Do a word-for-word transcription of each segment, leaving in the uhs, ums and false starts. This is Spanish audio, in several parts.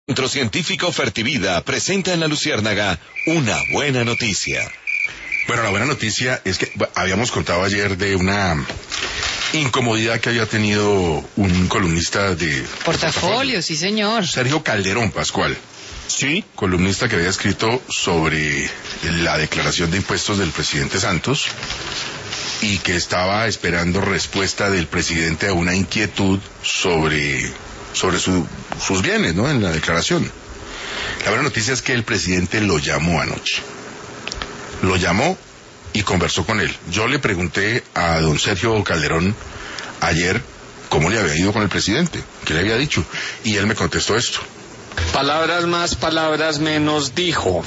Centro Científico Fertivida presenta en La Luciérnaga una buena noticia. Bueno, la buena noticia es que habíamos contado ayer de una incomodidad que había tenido un columnista de Portafolio, sí señor. Sergio Calderón Pascual. Sí. Columnista que había escrito sobre la declaración de impuestos del presidente Santos y que estaba esperando respuesta del presidente a una inquietud sobre, sobre su, sus bienes, ¿no? En la declaración. La buena noticia es que el presidente lo llamó anoche. Lo llamó y conversó con él. Yo le pregunté a don Sergio Calderón ayer cómo le había ido con el presidente, qué le había dicho, y él me contestó esto. Palabras más, palabras menos, dijo: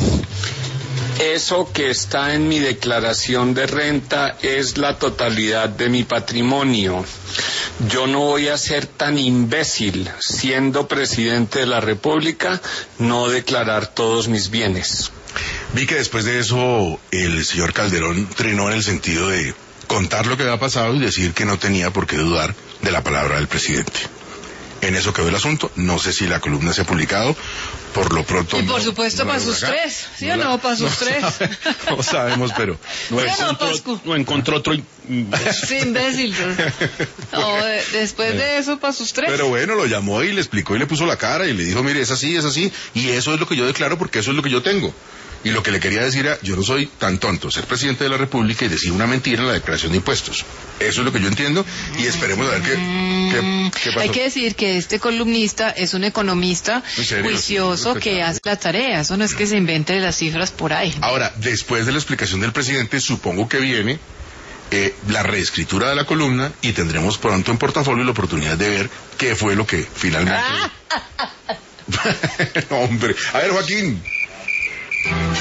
eso que está en mi declaración de renta es la totalidad de mi patrimonio. Yo no voy a ser tan imbécil, siendo presidente de la República, no declarar todos mis bienes. Vi que después de eso el señor Calderón trinó en el sentido de contar lo que había pasado y decir que no tenía por qué dudar de la palabra del presidente. En eso quedó el asunto. No sé si la columna se ha publicado. Por lo pronto. Y por no, supuesto no para sus acá. tres, ¿sí no o la, no? Para sus no tres. Sabe, no sabemos, pero. No, ¿Sí o no, encontró, Pascu? no encontró otro. Sí, imbécil. No, de- después de eso para sus tres. Pero bueno, lo llamó y le explicó y le puso la cara y le dijo, mire, es así, es así, y eso es lo que yo declaro porque eso es lo que yo tengo. Y lo que le quería decir era, yo no soy tan tonto, ser presidente de la República y decir una mentira en la declaración de impuestos. Eso es lo que yo entiendo y esperemos a ver qué, qué, qué pasó. Hay que decir que este columnista es un economista ¿En serio? juicioso que hace la tarea. Eso no es que se invente las cifras por ahí. Ahora, después de la explicación del presidente, supongo que viene eh, la reescritura de la columna y tendremos pronto en Portafolio la oportunidad de ver qué fue lo que finalmente... Hombre, a ver, Joaquín.